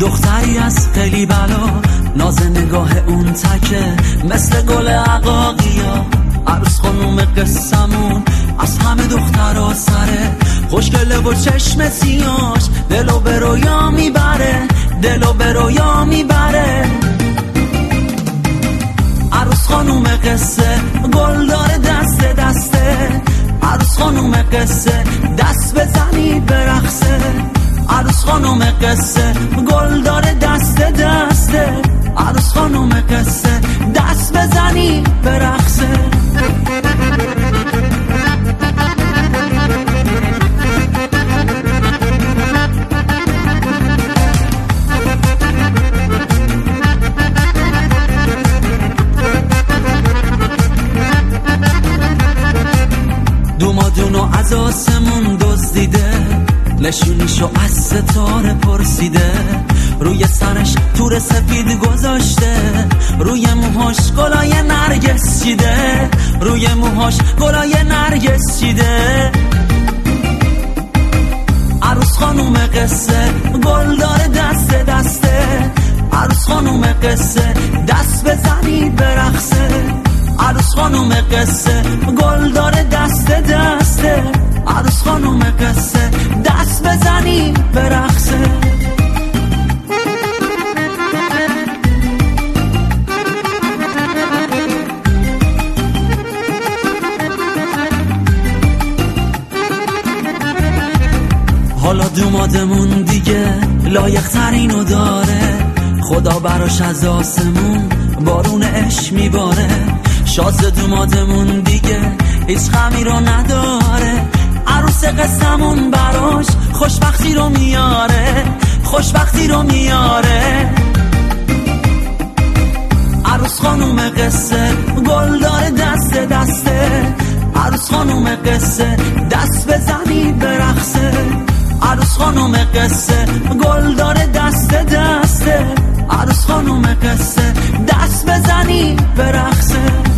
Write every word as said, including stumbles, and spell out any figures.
دختری از خیلی بلا، ناز نگاه اون تکه مثل گل عقاقیا. عروس خانوم قصمون از همه دخترها سره، خوشگله و چشم سیاش دلو به رویا میبره، دلو به رویا میبره. عروس خانوم قصه گل داره دست دسته، عروس خانوم قصه دست بزنی برقصه. عروس خانوم قصه گل داره دست دسته، عروس خانوم قصه دست بزنی برقصه. دومادونو از آسمون دزدیده، نشونیشو از ستاره پرسیده. روی سرش تور سفید گذاشته، روی موهاش گلای نرگس چیده، روی موهاش گلای نرگس چیده. عروس خانوم قصه گل داره دست دسته، عروس خانوم قصه دست بزنی برقصه. عروس خانوم قصه گل داره دست دسته، عروس خانوم قصه دست بزنی برقصه. حالا دومادمون دیگه لایق ترینو داره، خدا براش از آسمون بارون عشق میباره. شازده دومادمون دیگه هیچ غمی رو نداره، عروس قصمون براش خوشبختی رو میاره، خوشبختی رو میاره. عروس خانوم قصه گل داره دست دسته، عروس خانوم قصه دست بزنی برقصه. عروس خانوم قصه گل داره دست دسته، عروس خانوم قصه دست بزنی برقصه.